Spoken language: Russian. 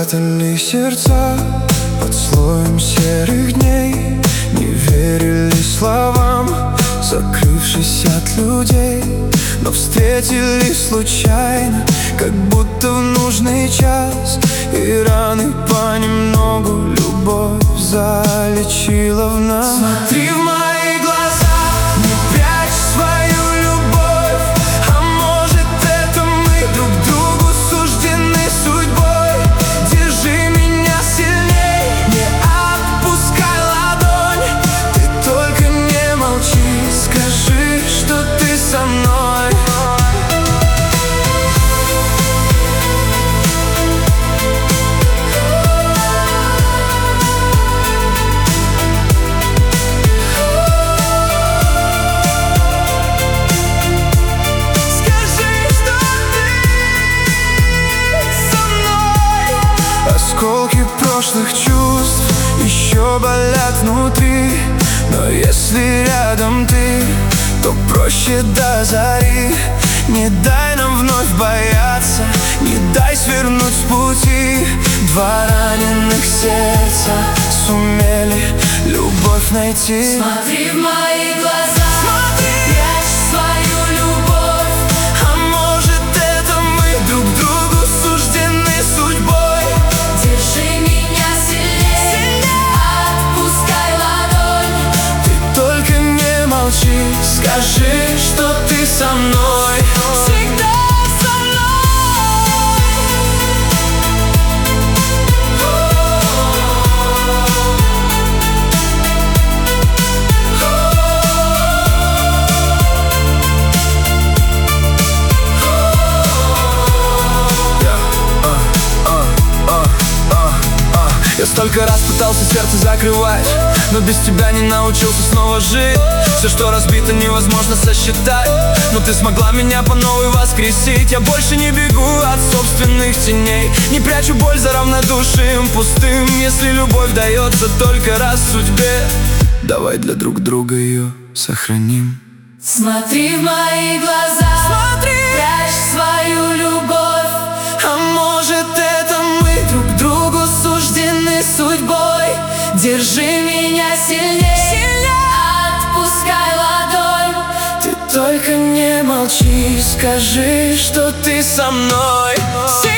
прятали сердца под слоем серых дней, не верили словам, закрывшись от людей. Но встретились случайно, как будто в нужный час, и раны понемногу любовь залечила в нас. Смотри в мои глаза, не прячь свою любовь, а может это мы друг другу суждены судьбой. Держи меня сильней, не отпускай ладонь, ты только не молчи, скажи, что ты со мной. Осколки прошлых чувств еще болят внутри, но если рядом ты, то проще до зари. Не дай нам вновь бояться, не дай свернуть с пути. Два раненых сердца сумели любовь найти. Смотри в мои глаза, прячь свою любовь, а может это мы друг другу суждены судьбой. держи меня сильнее, отпускай ладонь, Ты только не молчи, скажи, что ты со мной. всегда со мной. Я столько раз пытался сердце закрывать, но без тебя не научился снова жить. Все, что разбито, невозможно сосчитать, но ты смогла меня по новой воскресить. Я больше не бегу от собственных теней, не прячу боль за равнодушием пустым. Если любовь дается только раз в судьбе, давай для друг друга ее сохраним. Смотри в мои глаза, прячь свою любовь, а может это мы друг другу суждены судьбой. держи меня сильнее, отпускай ладонь, Ты только не молчи, скажи, что ты со мной.